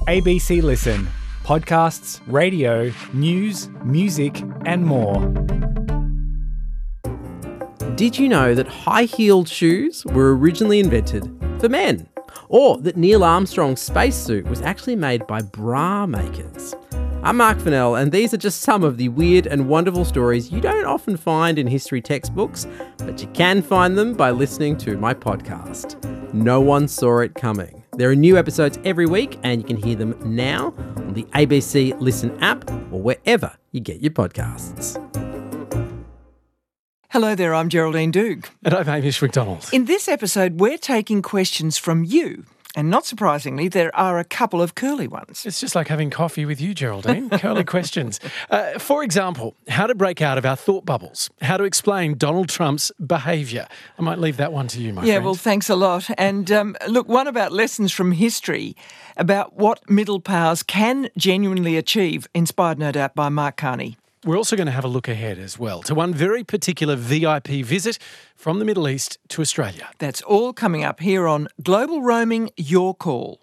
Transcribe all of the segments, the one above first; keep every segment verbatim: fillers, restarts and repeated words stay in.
A B C Listen. Podcasts, radio, news, music and more. Did you know that high-heeled shoes were originally invented for men? Or that Neil Armstrong's spacesuit was actually made by bra makers? I'm Mark Fennell, and these are just some of the weird and wonderful stories you don't often find in history textbooks, but you can find them by listening to my podcast. No one saw it coming. There are new episodes every week, and you can hear them now on the A B C Listen app or wherever you get your podcasts. Hello there, I'm Geraldine Doog. And I'm Hamish McDonald. In this episode, we're taking questions from you. And not surprisingly, there are a couple of curly ones. It's just like having coffee with you, Geraldine. Curly questions. Uh, for example, how to break out of our thought bubbles. How to explain Donald Trump's behaviour. I might leave that one to you, my yeah, friend. well, thanks a lot. And um, look, one about lessons from history about what middle powers can genuinely achieve, inspired no doubt by Mark Carney. We're also going to have a look ahead as well to one very particular V I P visit from the Middle East to Australia. That's all coming up here on Global Roaming, Your Call.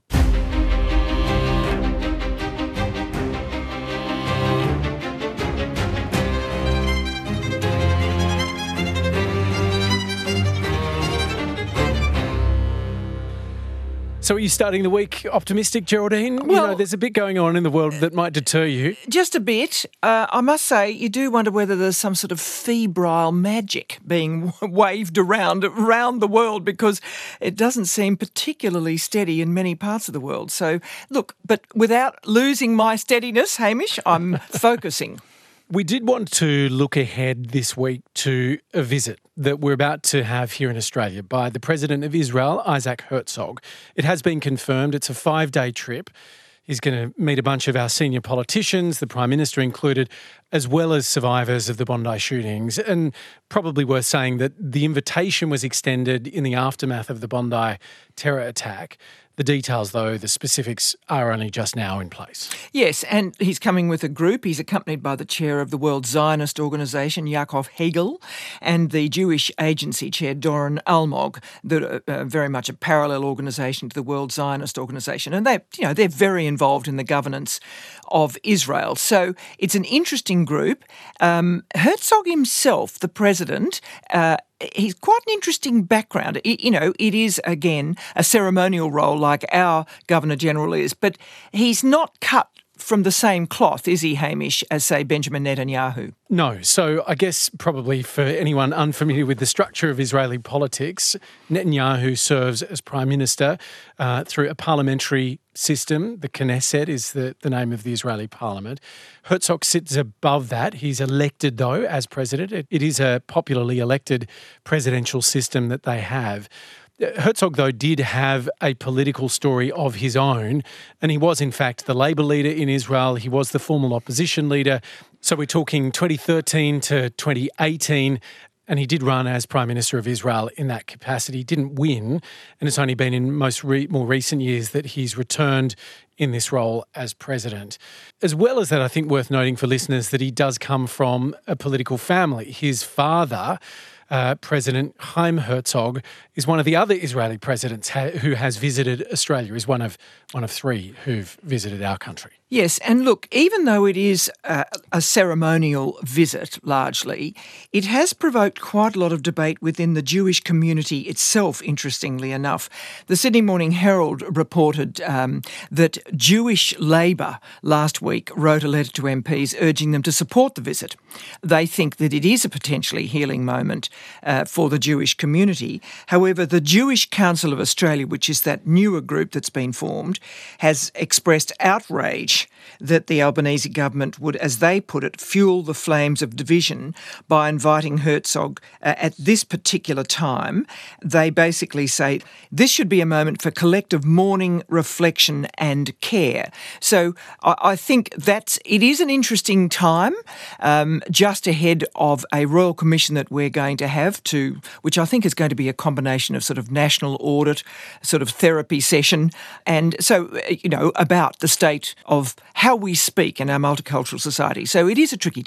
So are you starting the week optimistic, Geraldine? Well, you know, there's a bit going on in the world that might deter you. Just a bit. Uh, I must say, you do wonder whether there's some sort of febrile magic being waved around around the world, because it doesn't seem particularly steady in many parts of the world. So, look, but without losing my steadiness, Hamish, I'm focusing. We did want to look ahead this week to a visit that we're about to have here in Australia by the President of Israel, Isaac Herzog. It has been confirmed. It's a five-day trip. He's going to meet a bunch of our senior politicians, the Prime Minister included, as well as survivors of the Bondi shootings. And probably worth saying that the invitation was extended in the aftermath of the Bondi terror attack. The details, though, the specifics are only just now in place. Yes, and he's coming with a group. He's accompanied by the chair of the World Zionist Organisation, Yaakov Hegel, and the Jewish Agency chair, Doron Almog, that are uh, very much a parallel organisation to the World Zionist Organisation. And they, you know, they're very involved in the governance of Israel. So it's an interesting group. Um, Herzog himself, the president, uh, he's quite an interesting background. It, you know, it is, again, a ceremonial role like our Governor-General is, but he's not cut from the same cloth, is he, Hamish, as, say, Benjamin Netanyahu? No. So I guess probably for anyone unfamiliar with the structure of Israeli politics, Netanyahu serves as Prime Minister uh, through a parliamentary system. The Knesset is the, the name of the Israeli parliament. Herzog sits above that. He's elected, though, as president. It, it is a popularly elected presidential system that they have. Herzog, though, did have a political story of his own, and he was, in fact, the Labour leader in Israel. He was the formal opposition leader. So we're talking twenty thirteen to twenty eighteen, and he did run as Prime Minister of Israel in that capacity. He didn't win, and it's only been in most re- more recent years that he's returned in this role as president. As well as that, I think worth noting for listeners that he does come from a political family. His father, Uh, President Chaim Herzog, is one of the other Israeli presidents ha- who has visited Australia, is one of one of three who've visited our country. Yes, and look, even though it is a, a ceremonial visit, largely, it has provoked quite a lot of debate within the Jewish community itself, interestingly enough. The Sydney Morning Herald reported um, that Jewish Labour last week wrote a letter to M Ps urging them to support the visit. They think that it is a potentially healing moment uh, for the Jewish community. However, the Jewish Council of Australia, which is that newer group that's been formed, has expressed outrage that the Albanese government would, as they put it, fuel the flames of division by inviting Herzog uh, at this particular time. They basically say this should be a moment for collective mourning, reflection and care. So I, I think that's, it is an interesting time um, just ahead of a Royal Commission that we're going to have to, which I think is going to be a combination of sort of national audit, sort of therapy session, and so, you know, about the state of how we speak in our multicultural society. So it is a tricky time.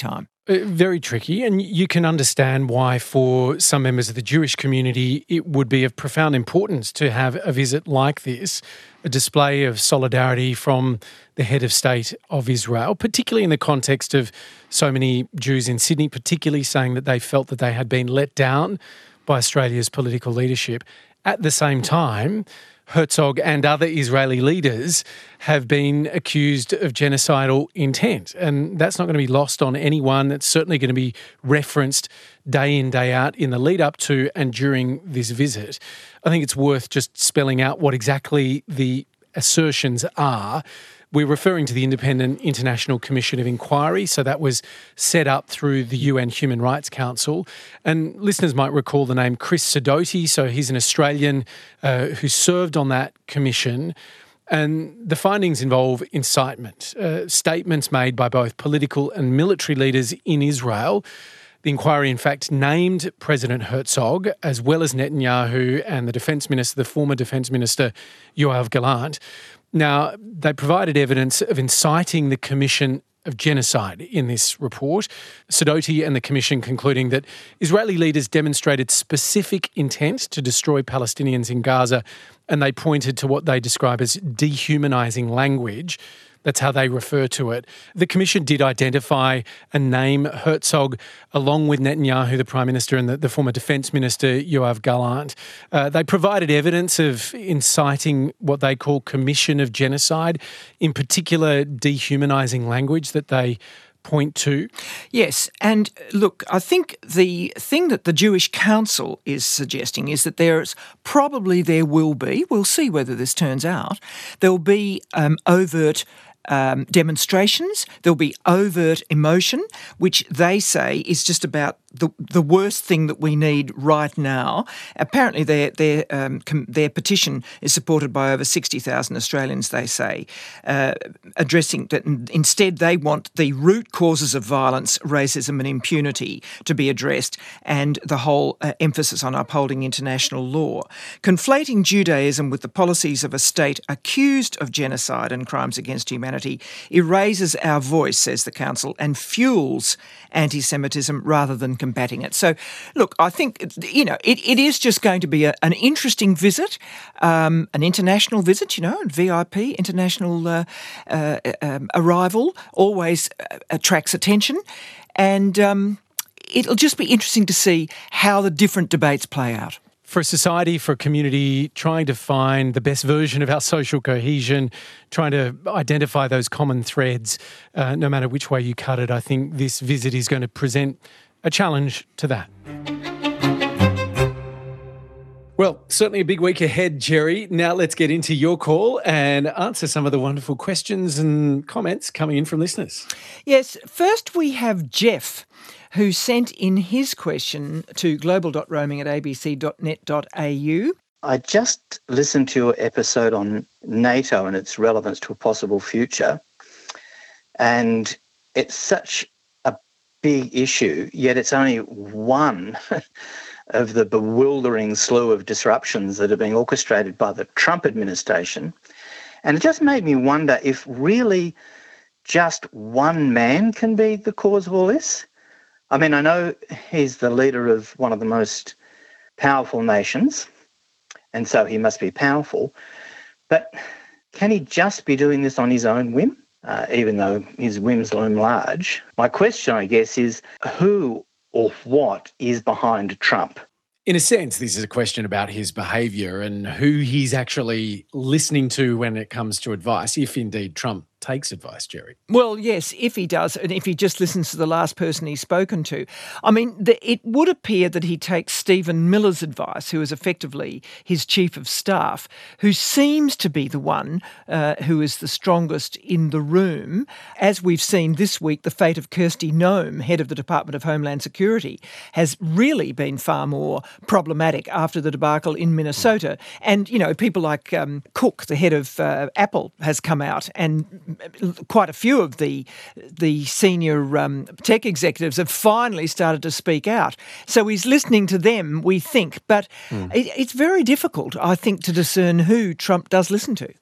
Uh, Very tricky, and you can understand why for some members of the Jewish community it would be of profound importance to have a visit like this, a display of solidarity from the head of state of Israel, particularly in the context of so many Jews in Sydney, particularly saying that they felt that they had been let down by Australia's political leadership. At the same time, Herzog and other Israeli leaders have been accused of genocidal intent. And that's not going to be lost on anyone. It's certainly going to be referenced day in, day out in the lead up to and during this visit. I think it's worth just spelling out what exactly the assertions are. We're referring to the Independent International Commission of Inquiry, so that was set up through the U N Human Rights Council. And listeners might recall the name Chris Sidoti, so he's an Australian uh, who served on that commission. And the findings involve incitement, uh, statements made by both political and military leaders in Israel. The inquiry, in fact, named President Herzog, as well as Netanyahu and the Defence Minister, the former Defence Minister, Yoav Gallant. Now, they provided evidence of inciting the commission of genocide in this report. Sidoti and the commission concluding that Israeli leaders demonstrated specific intent to destroy Palestinians in Gaza, and they pointed to what they describe as dehumanising language. That's how they refer to it. The commission did identify and name Herzog along with Netanyahu, the Prime Minister, and the, the former Defence Minister, Yoav Gallant. Uh, they provided evidence of inciting what they call commission of genocide, in particular dehumanising language that they point to. Yes, and look, I think the thing that the Jewish Council is suggesting is that there's probably there will be, we'll see whether this turns out, there'll be um, overt Um, demonstrations, there'll be overt emotion, which they say is just about the the worst thing that we need right now. Apparently their their um, com- their petition is supported by over sixty thousand Australians, they say, uh, addressing that instead they want the root causes of violence, racism and impunity to be addressed, and the whole uh, emphasis on upholding international law. Conflating Judaism with the policies of a state accused of genocide and crimes against humanity erases our voice, says the Council, and fuels anti-Semitism rather than combating it. So, look, I think, you know, it, it is just going to be a, an interesting visit, um, an international visit, you know, V I P, international uh, uh, um, arrival, always attracts attention. And um, it'll just be interesting to see how the different debates play out. For a society, for a community, trying to find the best version of our social cohesion, trying to identify those common threads, uh, no matter which way you cut it, I think this visit is going to present a challenge to that. Well, certainly a big week ahead, Jerry. Now let's get into your call and answer some of the wonderful questions and comments coming in from listeners. Yes, first we have Jeff, who sent in his question to global.roaming at abc.net.au. I just listened to your episode on NATO and its relevance to a possible future, and it's such a big issue, yet it's only one of the bewildering slew of disruptions that are being orchestrated by the Trump administration. And it just made me wonder if really just one man can be the cause of all this. I mean, I know he's the leader of one of the most powerful nations, and so he must be powerful. But can he just be doing this on his own whim, uh, even though his whims loom large? My question, I guess, is who or what is behind Trump? In a sense, this is a question about his behaviour and who he's actually listening to when it comes to advice, if indeed Trump takes advice, Jerry. Well, yes, if he does, and if he just listens to the last person he's spoken to. I mean, the, it would appear that he takes Stephen Miller's advice, who is effectively his chief of staff, who seems to be the one uh, who is the strongest in the room. As we've seen this week, the fate of Kirsty Noem, head of the Department of Homeland Security, has really been far more problematic after the debacle in Minnesota. And, you know, people like um, Cook, the head of uh, Apple, has come out, and quite a few of the the senior um, tech executives have finally started to speak out. So he's listening to them, we think, but mm. it, it's very difficult, I think, to discern who Trump does listen to.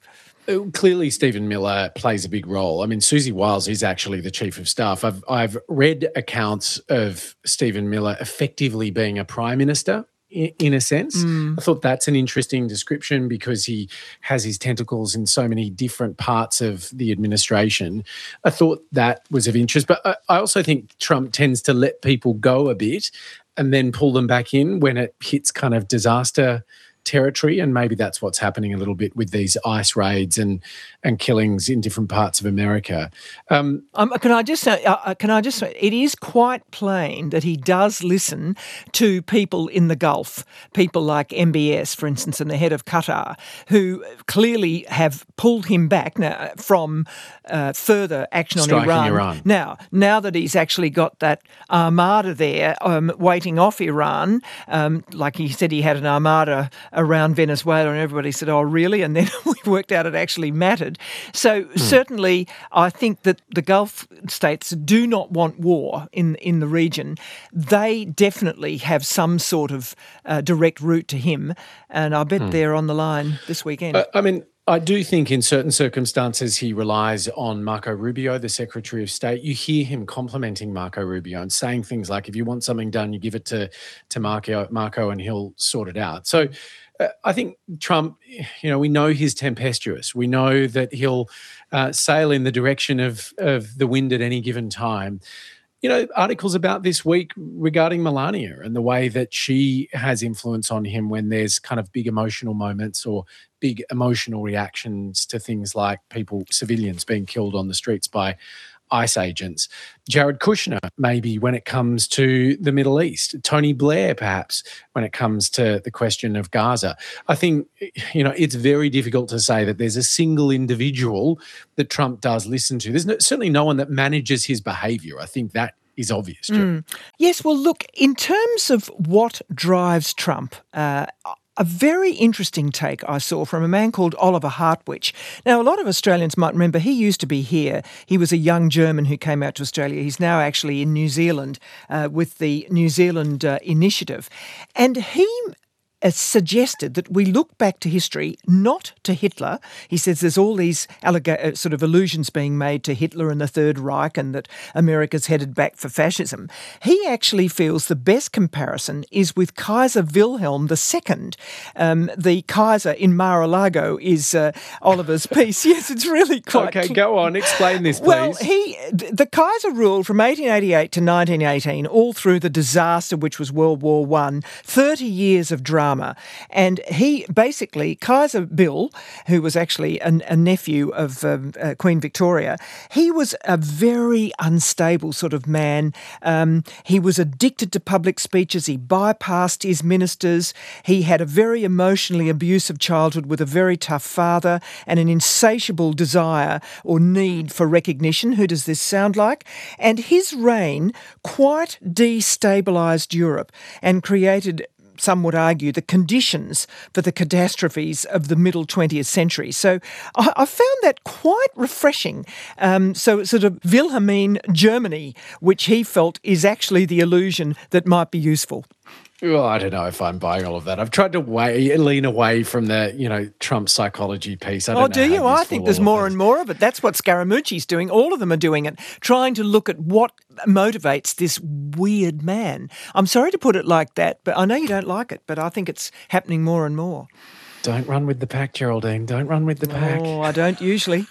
Clearly, Stephen Miller plays a big role. I mean, Susie Wiles is actually the chief of staff. I've I've read accounts of Stephen Miller effectively being a prime minister in, in a sense. Mm. I thought that's an interesting description because he has his tentacles in so many different parts of the administration. I thought that was of interest, but I, I also think Trump tends to let people go a bit and then pull them back in when it hits kind of disaster territory, and maybe that's what's happening a little bit with these ICE raids and and killings in different parts of America. Um, um, can I just say? Uh, can I just say? It is quite plain that he does listen to people in the Gulf, people like M B S, for instance, and the head of Qatar, who clearly have pulled him back now from uh, further action on Iran. Iran. Now, now that he's actually got that armada there um, waiting off Iran, um, like he said, he had an armada around Venezuela, and everybody said, oh, really? And then we worked out it actually mattered. So hmm. certainly I think that the Gulf states do not want war in, in the region. They definitely have some sort of uh, direct route to him, and I bet hmm. they're on the line this weekend. Uh, I mean, I do think in certain circumstances he relies on Marco Rubio, the Secretary of State. You hear him complimenting Marco Rubio and saying things like, if you want something done, you give it to, to Marco, Marco and he'll sort it out. So uh, I think Trump, you know, we know he's tempestuous. We know that he'll uh, sail in the direction of, of the wind at any given time. You know, articles about this week regarding Melania and the way that she has influence on him when there's kind of big emotional moments or big emotional reactions to things like people, civilians being killed on the streets by ICE agents. Jared Kushner, maybe when it comes to the Middle East. Tony Blair, perhaps, when it comes to the question of Gaza. I think, you know, it's very difficult to say that there's a single individual that Trump does listen to. There's no, certainly no one that manages his behaviour. I think that is obvious. Mm. Yes, well, look, in terms of what drives Trump, uh, a very interesting take I saw from a man called Oliver Hartwich. Now, a lot of Australians might remember he used to be here. He was a young German who came out to Australia. He's now actually in New Zealand uh, with the New Zealand uh, Initiative. And he Uh, suggested that we look back to history, not to Hitler. He says there's all these allega- uh, sort of allusions being made to Hitler and the Third Reich and that America's headed back for fascism. He actually feels the best comparison is with Kaiser Wilhelm the Second. Um, the Kaiser in Mar-a-Lago is uh, Oliver's piece. Yes, it's really quite... Okay, go on. Explain this, please. Well, he, the Kaiser ruled from eighteen eighty-eight to nineteen eighteen, all through the disaster which was World War One, thirty years of drama. And he basically, Kaiser Bill, who was actually a, a nephew of um, uh, Queen Victoria, he was a very unstable sort of man. Um, he was addicted to public speeches. He bypassed his ministers. He had a very emotionally abusive childhood with a very tough father and an insatiable desire or need for recognition. Who does this sound like? And his reign quite destabilised Europe and created, some would argue, the conditions for the catastrophes of the middle twentieth century. So I, I found that quite refreshing. Um, so it's sort of Wilhelmine Germany, which he felt is actually the illusion that might be useful. Well, I don't know if I'm buying all of that. I've tried to way, lean away from the, you know, Trump psychology piece. I don't oh, know do you? I think there's more and more of it. That's what Scaramucci's doing. All of them are doing it, trying to look at what motivates this weird man. I'm sorry to put it like that, but I know you don't like it, but I think it's happening more and more. Don't run with the pack, Geraldine. Don't run with the pack. Oh, I don't usually.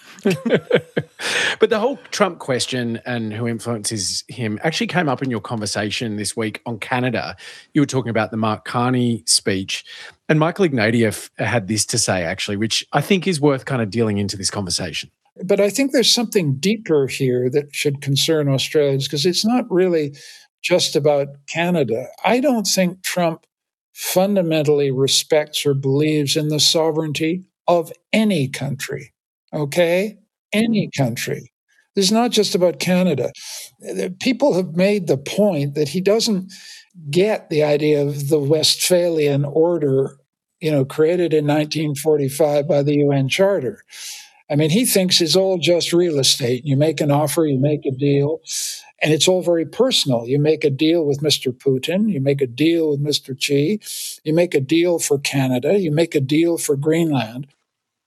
But the whole Trump question and who influences him actually came up in your conversation this week on Canada. You were talking about the Mark Carney speech, and Michael Ignatieff had this to say, actually, which I think is worth kind of dealing into this conversation. But I think there's something deeper here that should concern Australians, because it's not really just about Canada. I don't think Trump fundamentally respects or believes in the sovereignty of any country, okay? Any country. This is not just about Canada. People have made the point that he doesn't get the idea of the Westphalian order, you know, created in nineteen forty-five by the U N Charter. I mean, he thinks it's all just real estate. You make an offer, you make a deal, and it's all very personal. You make a deal with Mister Putin, you make a deal with Mister Xi, you make a deal for Canada, you make a deal for Greenland.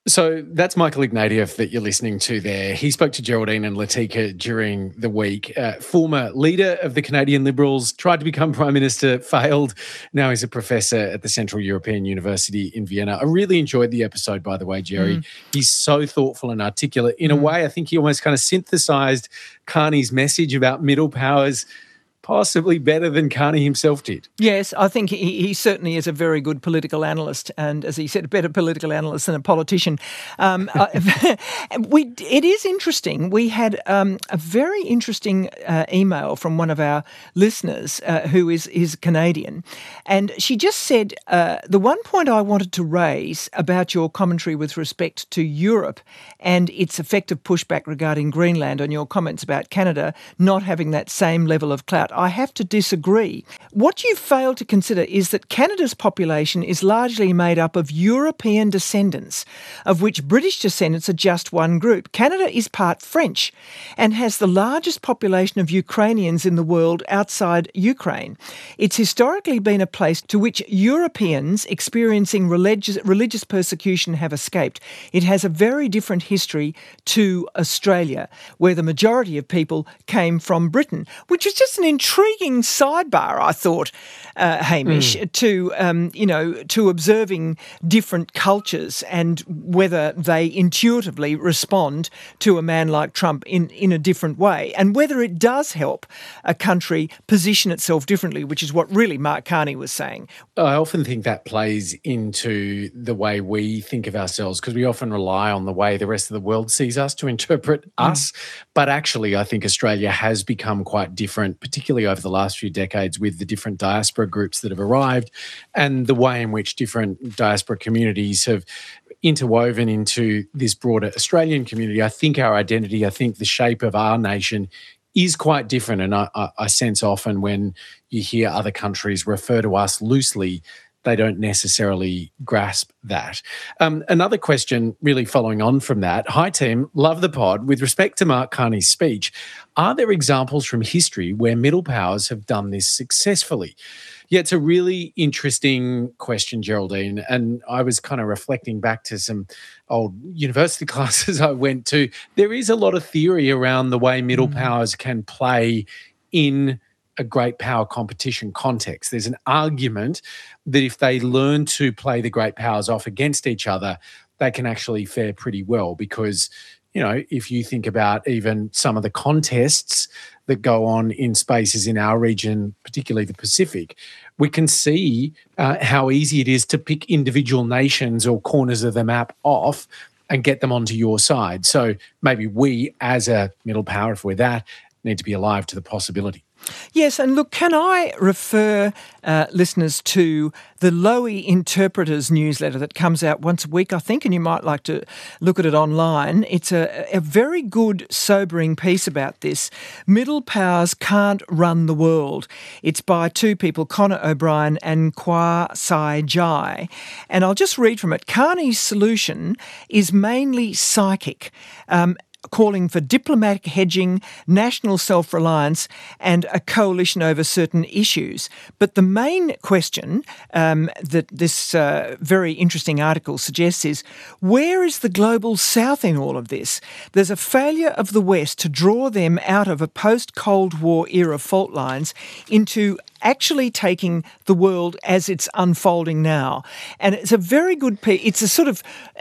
So that's Michael Ignatieff that you're listening to there. He spoke to Geraldine and Latika during the week. Uh, former leader of the Canadian Liberals, tried to become Prime Minister, failed. Now he's a professor at the Central European University in Vienna. I really enjoyed the episode, by the way, Jerry. Mm. He's so thoughtful and articulate. In mm. a way, I think he almost kind of synthesised Carney's message about middle powers possibly better than Carney himself did. Yes, I think he, he certainly is a very good political analyst, and as he said, a better political analyst than a politician. Um, uh, we, it is interesting. We had um, a very interesting uh, email from one of our listeners uh, who is, is Canadian, and she just said, uh, the one point I wanted to raise about your commentary with respect to Europe and its effective pushback regarding Greenland on your comments about Canada not having that same level of clout, I have to disagree. What you fail to consider is that Canada's population is largely made up of European descendants, of which British descendants are just one group. Canada is part French and has the largest population of Ukrainians in the world outside Ukraine. It's historically been a place to which Europeans experiencing religious, religious persecution have escaped. It has a very different history to Australia, where the majority of people came from Britain, which was just an intriguing sidebar, I thought, uh, Hamish, mm. to um, you know to observing different cultures and whether they intuitively respond to a man like Trump in, in a different way, and whether it does help a country position itself differently, which is what really Mark Carney was saying. I often think that plays into the way we think of ourselves, because we often rely on the way the rest of the world sees us to interpret mm. us. But actually, I think Australia has become quite different, particularly over the last few decades, with the different diaspora groups that have arrived and the way in which different diaspora communities have interwoven into this broader Australian community. I think our identity, I think the shape of our nation is quite different. And I, I, I sense often when you hear other countries refer to us loosely, they don't necessarily grasp that. Um, another question really following on from that. Hi, team. Love the pod. With respect to Mark Carney's speech, are there examples from history where middle powers have done this successfully? Yeah, it's a really interesting question, Geraldine. And I was kind of reflecting back to some old university classes I went to. There is a lot of theory around the way middle mm. powers can play in a great power competition context. There's an argument that if they learn to play the great powers off against each other, they can actually fare pretty well, because, you know, if you think about even some of the contests that go on in spaces in our region, particularly the Pacific, we can see uh, how easy it is to pick individual nations or corners of the map off and get them onto your side. So maybe we, as a middle power, if we're that, need to be alive to the possibility. Yes, and look, can I refer uh, listeners to the Lowy Interpreters newsletter that comes out once a week, I think, and you might like to look at it online. It's a, a very good, sobering piece about this. Middle powers can't run the world. It's by two people, Connor O'Brien and Kwa Sai Jai. And I'll just read from it. Carney's solution is mainly psychic, um, calling for diplomatic hedging, national self-reliance and a coalition over certain issues. But the main question um, that this uh, very interesting article suggests is, where is the global south in all of this? There's a failure of the West to draw them out of a post-Cold War era fault lines into actually taking the world as it's unfolding now. And it's a very good piece. It's a sort of,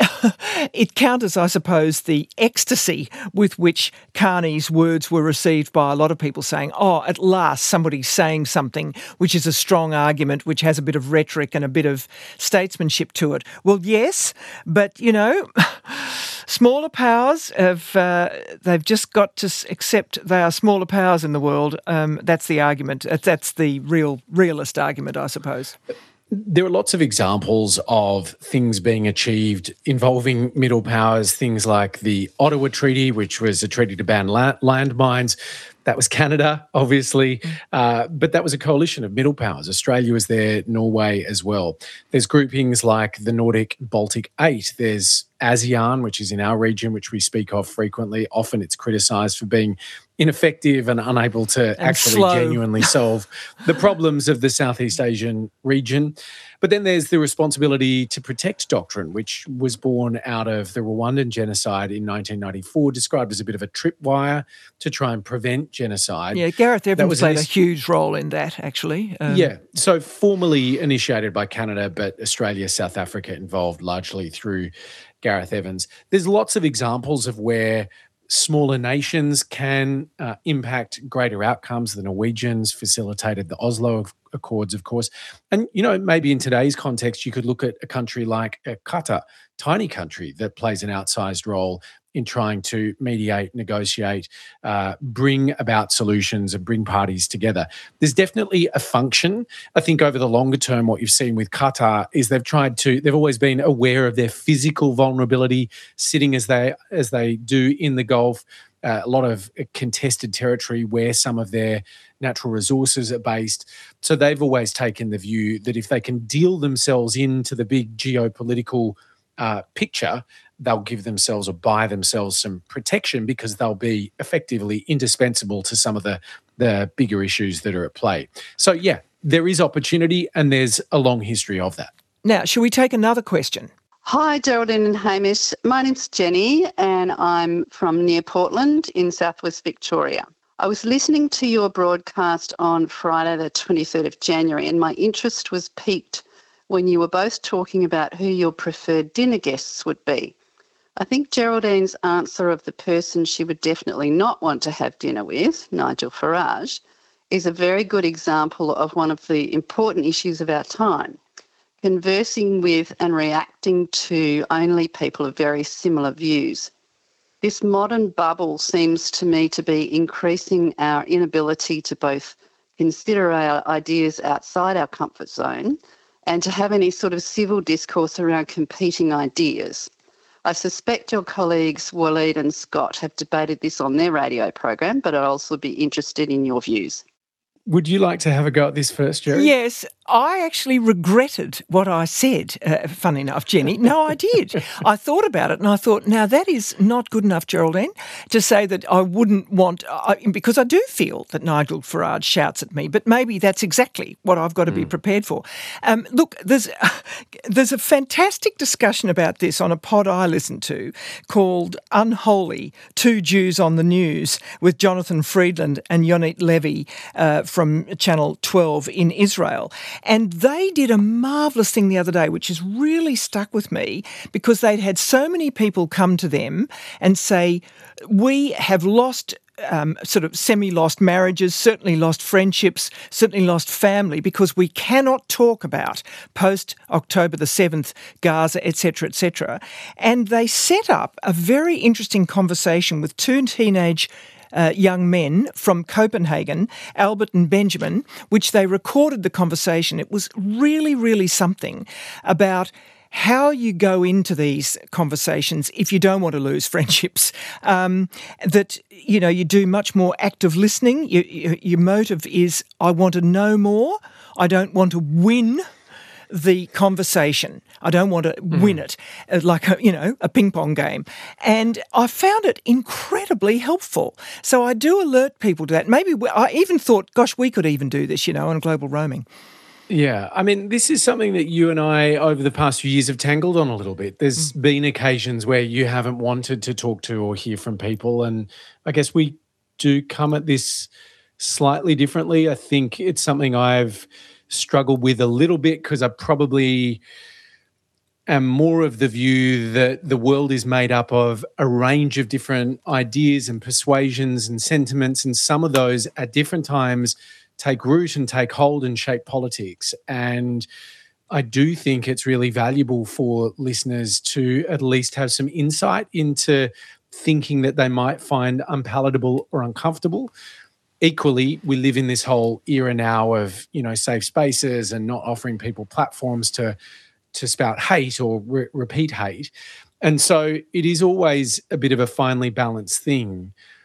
it counters, I suppose, the ecstasy with which Carney's words were received by a lot of people, saying, oh, at last somebody's saying something which is a strong argument, which has a bit of rhetoric and a bit of statesmanship to it. Well, yes, but, you know, smaller powers have, uh, they've just got to accept they are smaller powers in the world. Um, that's the argument. That's the real realist argument, I suppose. There are lots of examples of things being achieved involving middle powers, things like the Ottawa Treaty, which was a treaty to ban la- landmines. That was Canada, obviously, uh, but that was a coalition of middle powers. Australia was there, Norway as well. There's groupings like the Nordic Baltic Eight. There's ASEAN, which is in our region, which we speak of frequently. Often it's criticised for being ineffective and unable to And actually slow. genuinely solve the problems of the Southeast Asian region. But then there's the responsibility to protect doctrine, which was born out of the Rwandan genocide in nineteen ninety-four, described as a bit of a tripwire to try and prevent genocide. Yeah, Gareth Evans was played an a is- huge role in that, actually. Um, Yeah, so formally initiated by Canada, but Australia, South Africa involved largely through Gareth Evans. There's lots of examples of where smaller nations can uh, impact greater outcomes. The Norwegians facilitated the Oslo Accords, of course. And, you know, maybe in today's context, you could look at a country like uh, Qatar, tiny country that plays an outsized role in trying to mediate, negotiate, uh, bring about solutions and bring parties together. There's definitely a function. I think over the longer term, what you've seen with Qatar is they've tried to, they've always been aware of their physical vulnerability, sitting as they as they do in the Gulf, uh, a lot of contested territory where some of their natural resources are based. So they've always taken the view that if they can deal themselves into the big geopolitical uh, picture, they'll give themselves or buy themselves some protection because they'll be effectively indispensable to some of the, the bigger issues that are at play. So, yeah, there is opportunity and there's a long history of that. Now, shall we take another question? Hi, Geraldine and Hamish. My name's Jenny and I'm from near Portland in southwest Victoria. I was listening to your broadcast on Friday the twenty-third of January and my interest was piqued when you were both talking about who your preferred dinner guests would be. I think Geraldine's answer of the person she would definitely not want to have dinner with, Nigel Farage, is a very good example of one of the important issues of our time, conversing with and reacting to only people of very similar views. This modern bubble seems to me to be increasing our inability to both consider our ideas outside our comfort zone and to have any sort of civil discourse around competing ideas. I suspect your colleagues Waleed and Scott have debated this on their radio program, but I'd also be interested in your views. Would you like to have a go at this first, Jerry? Yes, I actually regretted what I said, uh, funny enough, Jenny. No, I did. I thought about it and I thought, now that is not good enough, Geraldine, to say that I wouldn't want, uh, because I do feel that Nigel Farage shouts at me, but maybe that's exactly what I've got to mm. be prepared for. Um, look, there's, uh, there's a fantastic discussion about this on a pod I listen to called Unholy, Two Jews on the News with Jonathan Friedland and Yonit Levy uh, from Channel twelve in Israel. And they did a marvellous thing the other day, which has really stuck with me because they'd had so many people come to them and say, we have lost Um, sort of semi-lost marriages, certainly lost friendships, certainly lost family because we cannot talk about post-October the seventh, Gaza, et cetera, et cetera. And they set up a very interesting conversation with two teenage Uh, young men from Copenhagen, Albert and Benjamin, which they recorded the conversation. It was really, really something about how you go into these conversations if you don't want to lose friendships, um, that, you know, you do much more active listening. You, you, your motive is, I want to know more. I don't want to win the conversation. I don't want to mm. win it, like a, you know, a ping pong game. And I found it incredibly helpful. So I do alert people to that. Maybe we, I even thought, gosh, we could even do this, you know, on global roaming. Yeah, I mean, this is something that you and I, over the past few years, have tangled on a little bit. There's mm. been occasions where you haven't wanted to talk to or hear from people, and I guess we do come at this slightly differently. I think it's something I've struggled with a little bit because I probably am more of the view that the world is made up of a range of different ideas and persuasions and sentiments, and some of those at different times take root and take hold and shape politics. And I do think it's really valuable for listeners to at least have some insight into thinking that they might find unpalatable or uncomfortable. Equally, we live in this whole era now of, you know, safe spaces and not offering people platforms to to spout hate or re- repeat hate. And so it is always a bit of a finely balanced thing.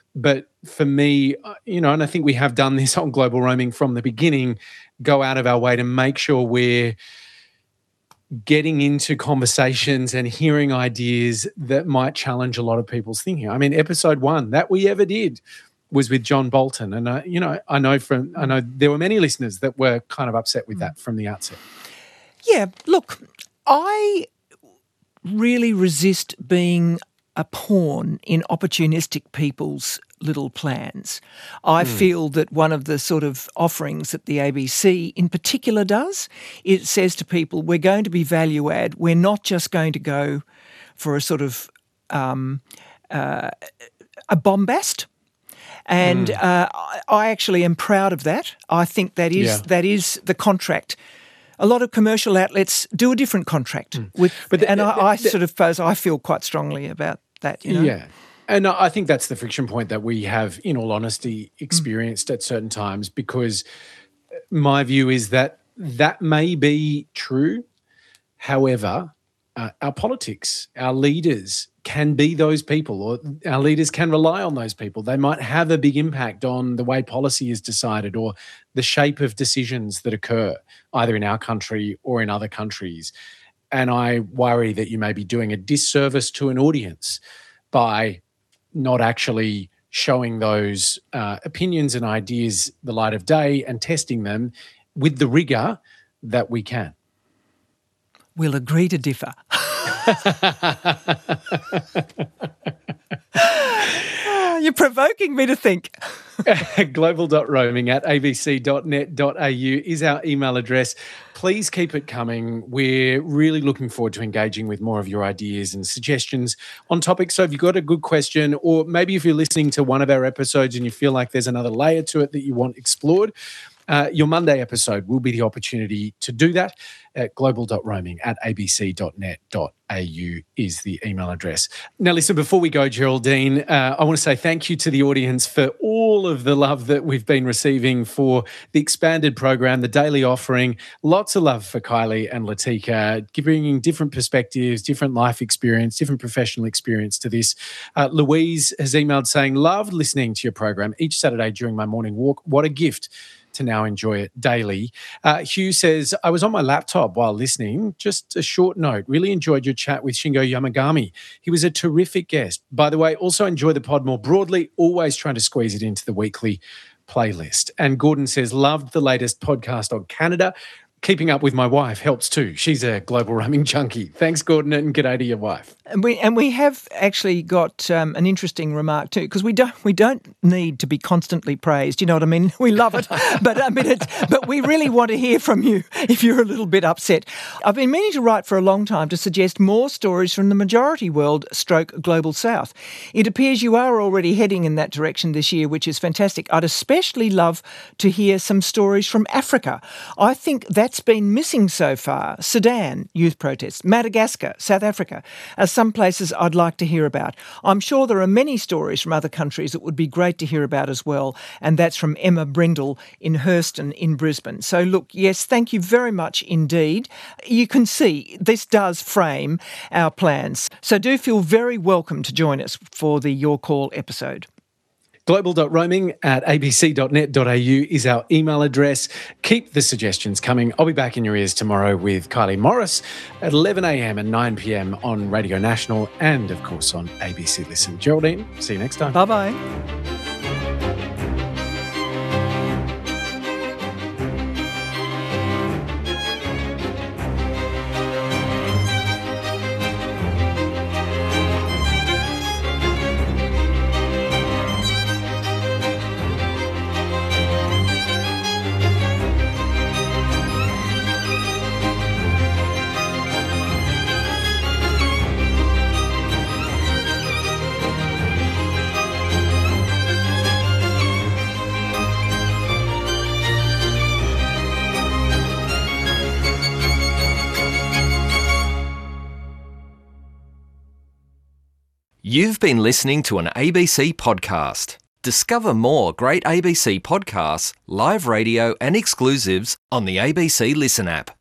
But for me, you know, and I think we have done this on global roaming from the beginning, go out of our way to make sure we're getting into conversations and hearing ideas that might challenge a lot of people's thinking. I mean, episode one that we ever did was with John Bolton. And, uh, you know, I know from, I know there were many listeners that were kind of upset with that from the outset. Yeah, look, I really resist being a pawn in opportunistic people's little plans. I mm. feel that one of the sort of offerings that the A B C in particular does, it says to people, we're going to be value add. We're not just going to go for a sort of um, uh, a bombast. And mm. uh, I, I actually am proud of that. I think that is yeah. that is the contract. A lot of commercial outlets do a different contract, mm. with, but the, and I, the, I sort of suppose I feel quite strongly about that. You know? Yeah. And I think that's the friction point that we have, in all honesty, experienced mm. at certain times, because my view is that that may be true. However, uh, our politics, our leaders can be those people, or our leaders can rely on those people. They might have a big impact on the way policy is decided or the shape of decisions that occur either in our country or in other countries. And I worry that you may be doing a disservice to an audience by not actually showing those uh, opinions and ideas the light of day and testing them with the rigour that we can. We'll agree to differ. You're provoking me to think. global dot roaming at a b c dot net dot a u is our email address. Please keep it coming. We're really looking forward to engaging with more of your ideas and suggestions on topics. So if you've got a good question, or maybe if you're listening to one of our episodes and you feel like there's another layer to it that you want explored, Uh, your Monday episode will be the opportunity to do that. At global dot roaming at a b c dot net dot a u is the email address. Now, listen, before we go, Geraldine, uh, I want to say thank you to the audience for all of the love that we've been receiving for the expanded program, the daily offering. Lots of love for Kylie and Latika, bringing different perspectives, different life experience, different professional experience to this. Uh, Louise has emailed saying, loved listening to your program each Saturday during my morning walk. What a gift to now enjoy it daily. Uh, Hugh says, I was on my laptop while listening. Just a short note. Really enjoyed your chat with Shingo Yamagami. He was a terrific guest. By the way, also enjoy the pod more broadly, always trying to squeeze it into the weekly playlist. And Gordon says, loved the latest podcast on Canada. Keeping up with my wife helps too. She's a global roaming junkie. Thanks, Gordon, and g'day to your wife. And we and we have actually got um, an interesting remark too, because we don't we don't need to be constantly praised. You know what I mean? We love it, but I mean, it's, but we really want to hear from you if you're a little bit upset. I've been meaning to write for a long time to suggest more stories from the majority world, stroke global south. It appears you are already heading in that direction this year, which is fantastic. I'd especially love to hear some stories from Africa. I think that. That's been missing so far. Sudan, youth protests, Madagascar, South Africa are some places I'd like to hear about. I'm sure there are many stories from other countries that would be great to hear about as well, and that's from Emma Brindle in Hurston in Brisbane. So look, yes, thank you very much indeed. You can see this does frame our plans. So do feel very welcome to join us for the Your Call episode. global dot roaming at a b c dot net dot a u is our email address. Keep the suggestions coming. I'll be back in your ears tomorrow with Kylie Morris at eleven a m and nine p m on Radio National and, of course, on A B C Listen. Geraldine, see you next time. Bye-bye. You've been listening to an A B C podcast. Discover more great A B C podcasts, live radio and exclusives on the A B C Listen app.